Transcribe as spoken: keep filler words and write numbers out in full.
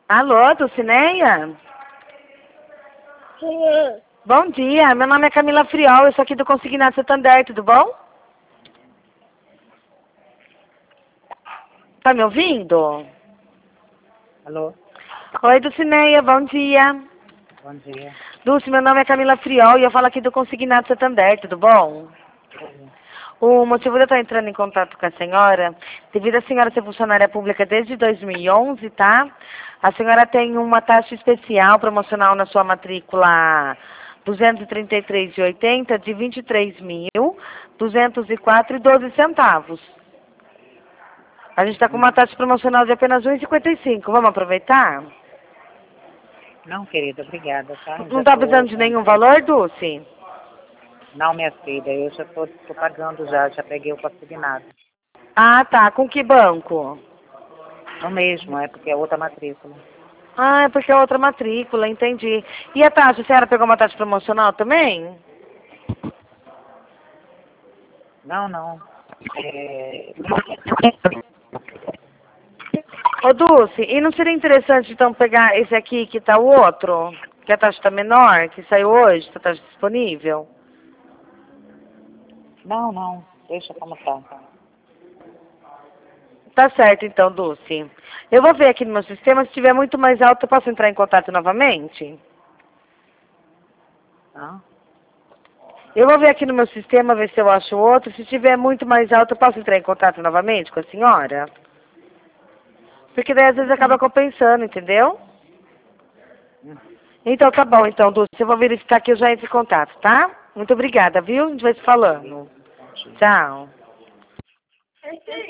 Alô, Dulcineia? Sim. Bom dia, meu nome é Camila Friol, eu sou aqui do Consignado Santander, tudo bom? Tá me ouvindo? Alô? Oi, Dulcineia, bom dia. Bom dia. Dulce, meu nome é Camila Friol e eu falo aqui do Consignado Santander, tudo bom? Sim. O motivo de eu estar entrando em contato com a senhora, devido a senhora ser funcionária pública desde dois mil e onze, tá? A senhora tem uma taxa especial promocional na sua matrícula duzentos e trinta e três e oitenta de vinte e três mil duzentos e quatro e doze centavos. A gente está com uma taxa promocional de apenas um e cinquenta e cinco. Vamos aproveitar? Não, querida, obrigada, tá? Não Já está tô precisando de com... nenhum valor, Dulce? Não, minha filha, eu já tô, tô pagando já, já peguei o consignado. Ah, tá. Com que banco? Não mesmo, é porque é outra matrícula. Ah, é porque é outra matrícula, entendi. E a taxa? A senhora pegou uma taxa promocional também? Não, não. É... Ô, Dulce, e não seria interessante então pegar esse aqui que tá o outro? Que a taxa tá menor, que saiu hoje, a taxa disponível? Não, não, deixa como tá. Tá certo então, Dulce. Eu vou ver aqui no meu sistema, se estiver muito mais alto, eu posso entrar em contato novamente? Tá? Eu vou ver aqui no meu sistema, ver se eu acho outro. Se estiver muito mais alto, eu posso entrar em contato novamente com a senhora? Porque daí às vezes acaba Sim. compensando, entendeu? Hum. Então tá bom, então, Dulce. Eu vou verificar que eu já entro em contato, tá? Muito obrigada, viu? A gente vai se falando. Tchau.